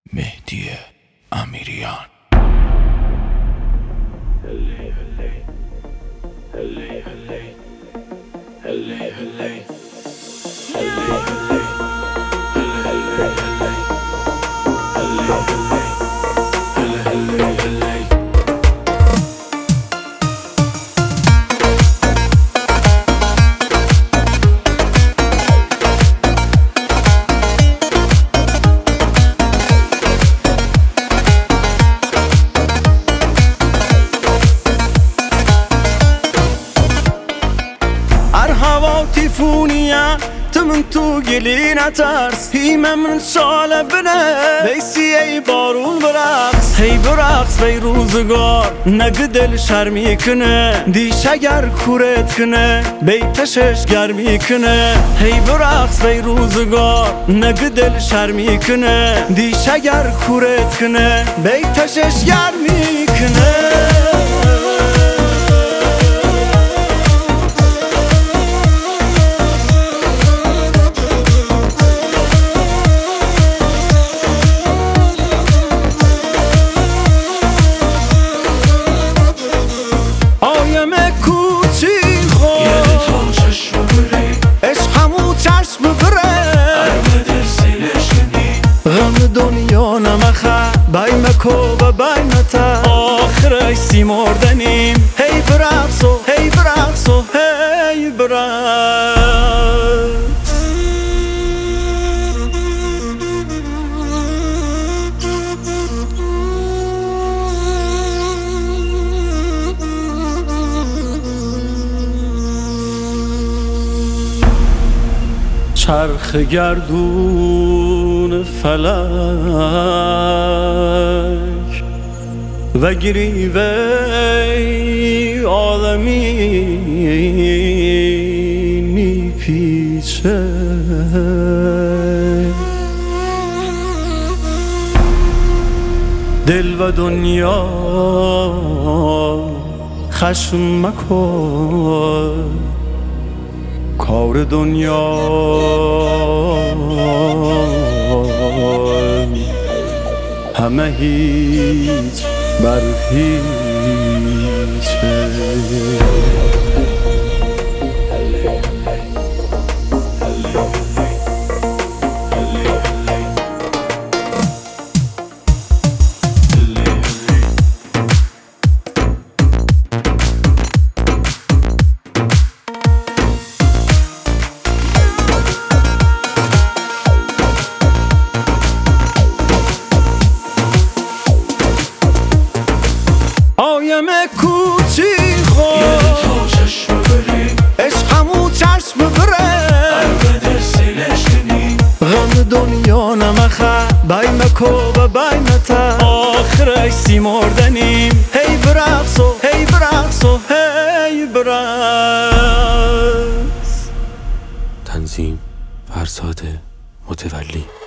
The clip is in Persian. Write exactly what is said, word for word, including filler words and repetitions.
مهدی امیریان. تيفونيا تمنتو قلينا ترس هيما من شالة بنا بيسي اي بارون برقص هي برقص بي روزگار نقدل شرمي کنه دیش اگر کورت کنه بیتشش گرمی کنه هی برقص بی روزگار نقدل شرمی کنه دیش اگر کورت کنه بیتشش گرمی کنه دنیا نمخه بای مکو و بای متا آخر ایسی مردنیم هی برقص و هی برقص و هی برقص چرخ گردون فلک و گریوه آدمی میپیچه دل و دنیا خشم مکن کار دنیا همه هیچ بر هیچه آیم کوچی خود یه تو چشم بری عشقمو چشم بره عربه سیلش کنی غم دنیا نمخه بای مکو و بای متا آخر ایسی مردنیم هی برقص و هی برقص و هی برقص. تنظیم فرزاد متولی.